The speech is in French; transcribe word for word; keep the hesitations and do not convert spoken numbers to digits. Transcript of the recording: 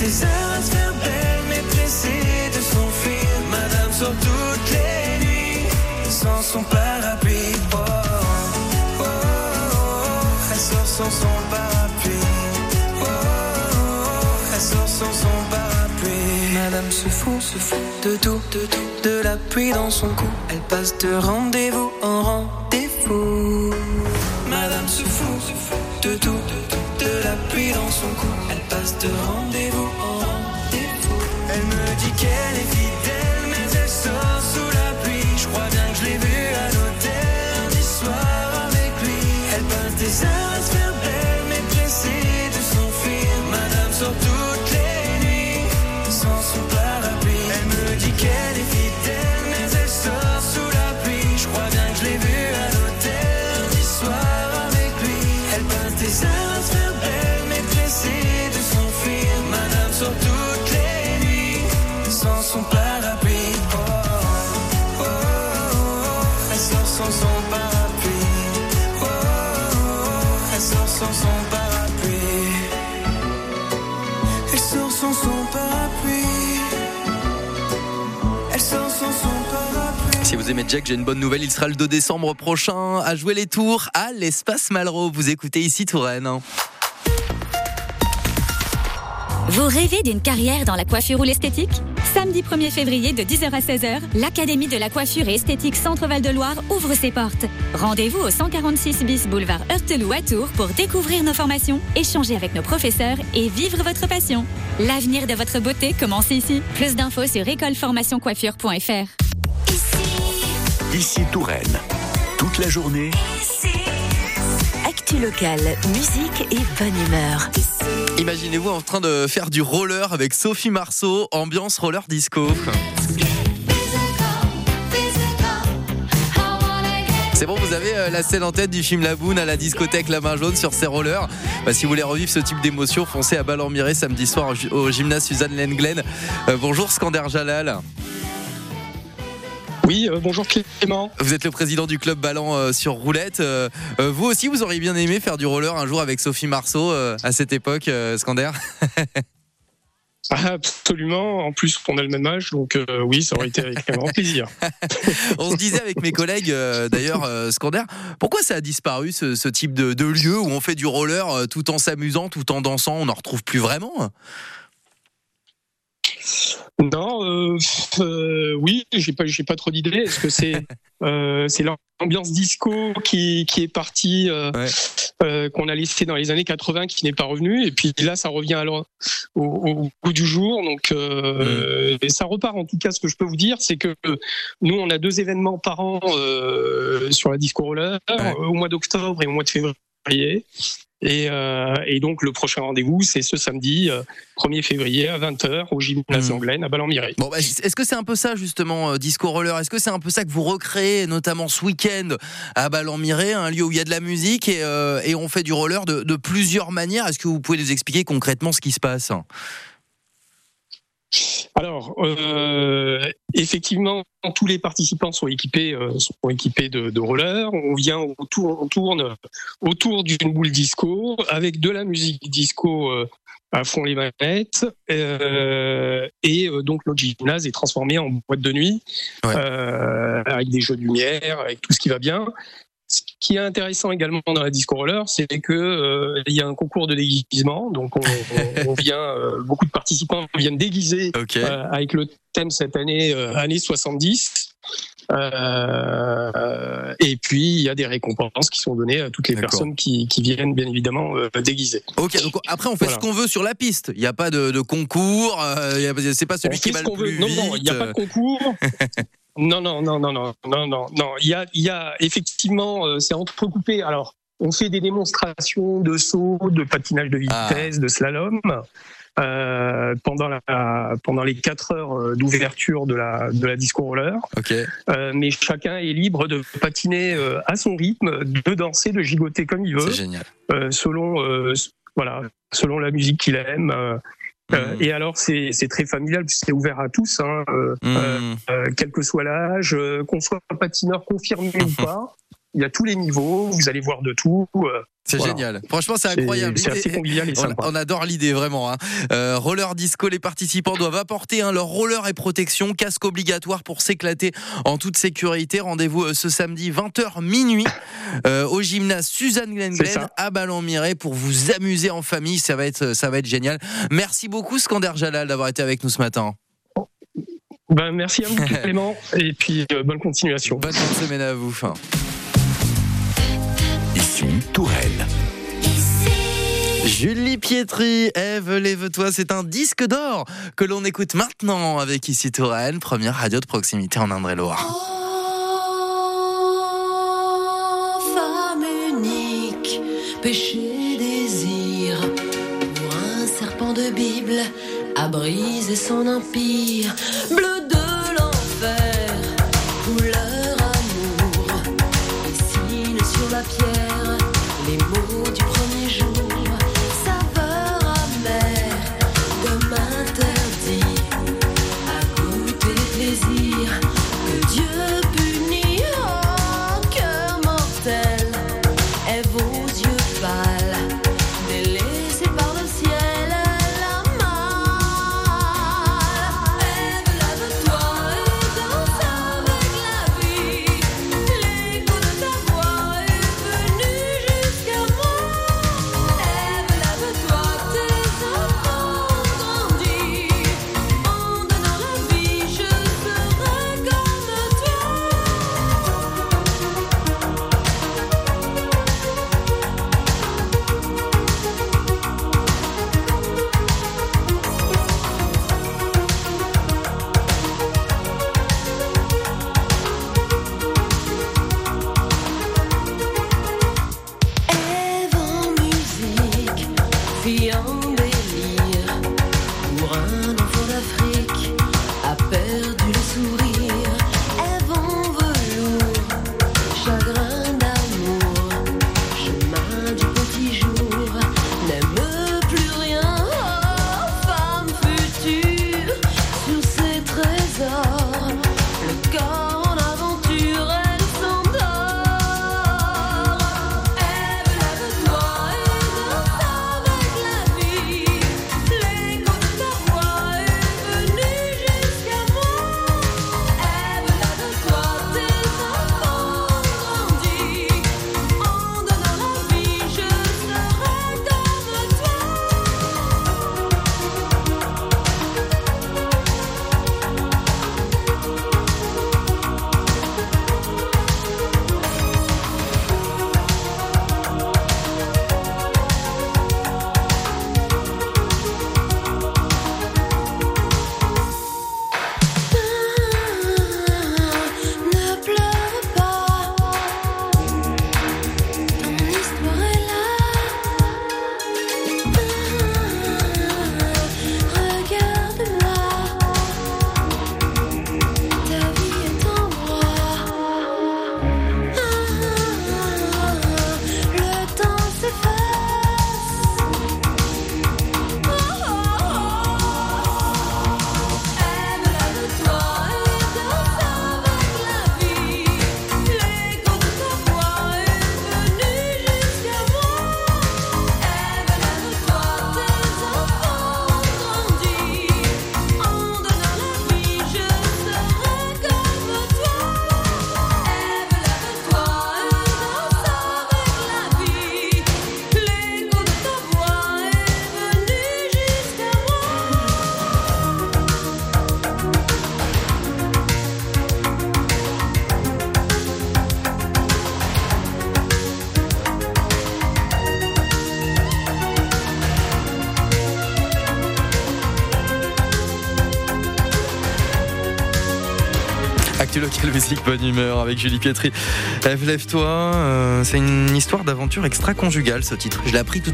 des heures à se faire belle, mais pressée de s'enfuir. Madame sort toutes les nuits, sans son parapluie. Oh, oh, oh, oh, elle sort sans son parapluie. Oh, oh, oh, elle sort sans son parapluie. Madame se fout, se fout de tout, de tout, de la pluie dans son cou. Elle passe de rendez-vous en rendez-vous. Madame se fout, se fout de tout, de tout, de la pluie dans son cou. Elle passe de rendez-vous en rendez-vous. Elle me dit qu'elle est fidèle, mais elle sort sous la pluie. Je crois bien que je l'ai vue à l'hôtel lundi soir avec lui. Elle passe des heures à se faire belle, mais pressée de s'enfuir. Madame sort toutes les nuits, sans son parapluie. Elle me dit qu'elle est fidèle, mais elle sort sous la pluie. Je crois bien que je l'ai vue à l'hôtel lundi soir avec lui. Elle passe des heures à se faire belle, mais pressée de s'enfuir. Madame sort toutes les nuits, sans son parapluie. Oh, oh, oh, oh, elle sort sans son parapluie. Oh, oh, oh, elle sort sans son parapluie. Elle sort sans son parapluie. Elle sort sans son parapluie. Si vous aimez Jack, j'ai une bonne nouvelle, il sera le deux décembre prochain à jouer les tours à l'Espace Malraux. Vous écoutez ici Touraine. Vous rêvez d'une carrière dans la coiffure ou l'esthétique ? Samedi premier février de dix heures à seize heures, l'Académie de la coiffure et esthétique Centre-Val de Loire ouvre ses portes. Rendez-vous au cent quarante-six bis boulevard Heurteloup à Tours pour découvrir nos formations, échanger avec nos professeurs et vivre votre passion. L'avenir de votre beauté commence ici. Plus d'infos sur école formation coiffure point f r. Ici Touraine. Toute la journée. Actu locale, musique et bonne humeur. Imaginez-vous en train de faire du roller avec Sophie Marceau, ambiance roller disco. C'est bon, vous avez la scène en tête du film La Boune à la discothèque La Main Jaune sur ses rollers. Bah, si vous voulez revivre ce type d'émotion, foncez à Ballon-Miré samedi soir au gymnase Suzanne Lenglen. Euh, bonjour Skander Jalal. Oui, euh, bonjour Clément. Vous êtes le président du club Ballon euh, sur roulette. Euh, euh, vous aussi, vous auriez bien aimé faire du roller un jour avec Sophie Marceau euh, à cette époque, euh, Skander? Absolument. En plus, on a le même âge, donc euh, oui, ça aurait été avec un grand plaisir. On se disait avec mes collègues, euh, d'ailleurs, euh, Skander, pourquoi ça a disparu ce, ce type de, de lieu où on fait du roller euh, tout en s'amusant, tout en dansant? On n'en retrouve plus vraiment. Non, euh, euh, oui, j'ai pas, j'ai pas trop d'idées. Est-ce que c'est, euh, c'est l'ambiance disco qui, qui est partie, euh, ouais. euh, qu'on a laissé dans les années quatre-vingts, qui n'est pas revenue, et puis là, ça revient alors au, au bout du jour. Donc, euh, mmh. et ça repart. En tout cas, ce que je peux vous dire, c'est que nous, on a deux événements par an euh, sur la disco roller, ouais. au mois d'octobre et au mois de février. Et, euh, et donc le prochain rendez-vous, c'est ce samedi euh, premier février à vingt heures au gymnase Lenglen à Ballon-Miré. Bon, bah, est-ce que c'est un peu ça justement, euh, disco roller? Est-ce que c'est un peu ça que vous recréez, notamment ce week-end à Ballon-Miré, un lieu où il y a de la musique et, euh, et on fait du roller de, de plusieurs manières? Est-ce que vous pouvez nous expliquer concrètement ce qui se passe? Alors, euh, effectivement, tous les participants sont équipés, euh, sont équipés de, de rollers. On vient autour, on tourne autour d'une boule disco avec de la musique disco euh, à fond les manettes. Euh, et euh, donc notre gymnase est transformé en boîte de nuit, ouais. euh, avec des jeux de lumière, avec tout ce qui va bien. Ce qui est intéressant également dans la disco roller, c'est que euh, il y a un concours de déguisement. Donc on, on, on vient, euh, beaucoup de participants viennent déguisés okay. euh, avec le thème cette année, euh, années soixante-dix. Euh, et puis il y a des récompenses qui sont données à toutes les D'accord. personnes qui, qui viennent bien évidemment euh, déguisées. Ok, donc après on fait voilà. ce qu'on veut sur la piste. Il n'y a pas de, de concours. Euh, c'est pas celui on qui va le plus veut. vite. Non, non, il n'y a pas de concours. Non, non, non, non, non, non, non, non. Il y a, il y a effectivement, euh, c'est entrecoupé. Alors, on fait des démonstrations de saut, de patinage de vitesse, ah. de slalom euh, pendant la, pendant les quatre heures d'ouverture de la de la disco roller. Okay. Euh, mais chacun est libre de patiner euh, à son rythme, de danser, de gigoter comme il veut. C'est génial. Euh, selon, euh, voilà, selon la musique qu'il aime. Euh, Euh, mmh. Et alors c'est c'est très familial, c'est ouvert à tous, hein, euh, mmh. euh, quel que soit l'âge, euh, qu'on soit patineur confirmé mmh. ou pas. il y a tous les niveaux, vous allez voir de tout. Euh, C'est voilà. génial. Franchement, c'est incroyable. C'est, c'est assez convivial et on, sympa. on adore l'idée, vraiment. Hein. Euh, roller disco, les participants doivent apporter hein, leur roller et protection, casque obligatoire pour s'éclater en toute sécurité. Rendez-vous euh, ce samedi vingt heures minuit euh, au gymnase Suzanne Glen-Glen à Ballon-Miret pour vous amuser en famille. Ça va être, ça va être génial. Merci beaucoup Skander Jalal d'avoir été avec nous ce matin. Ben, merci à vous Clément et puis euh, bonne continuation. Bonne fin de semaine à vous. Fin. Ici Touraine. Julie Pietri, Ève, lève-toi, c'est un disque d'or que l'on écoute maintenant avec Ici Touraine, première radio de proximité en Indre-et-Loire. Oh, femme unique, péché, désir, pour un serpent de Bible à briser son empire, bleu de l'enfer, couleur amour, dessine sur la pierre les mots du premier jour, saveur amère, comme interdit, à goûter les plaisirs que Dieu punit. Oh, cœur mortel, Ève aux yeux pâles, délaissée par le ciel, elle a mal. Ève, lève-toi et danse avec la vie, l'écho de ta voix est venu jusqu'à moi. Ève, lève-toi, tes enfants ont grandi, en donnant la vie, je serai comme toi. Ève en musique, fille en délire, pour un enfant d'Afrique, a perdu le sourire. Ève en velours, chagrin d'amour, chemin du petit jour, n'aime plus rien. Oh, femme future, sur ses trésors, le corps en aventure, elle s'endort. Ève, lève-toi et danse avec la vie, l'écho de ta voix est venu jusqu'à moi. Ève, lève-toi, tes enfants ont grandi, en donnant la vie, je serai comme toi. Ne pleure pas, ton histoire est là. Regarde-moi, ta vie est en moi. Le temps s'efface. Ève, lève-toi et danse avec la vie, l'écho de ta voix est venu jusqu'à moi. Ève, lève-toi, tes enfants ont grandi, en donnant la vie, je serai comme toi. Ève, lève-toi et danse avec la vie, l'écho de ta voix est venu jusqu'à moi. Actu local musique, bonne humeur avec Julie Pietri. Ève, lève-toi. Euh, c'est une histoire d'aventure extra-conjugale ce titre. Je l'ai appris tout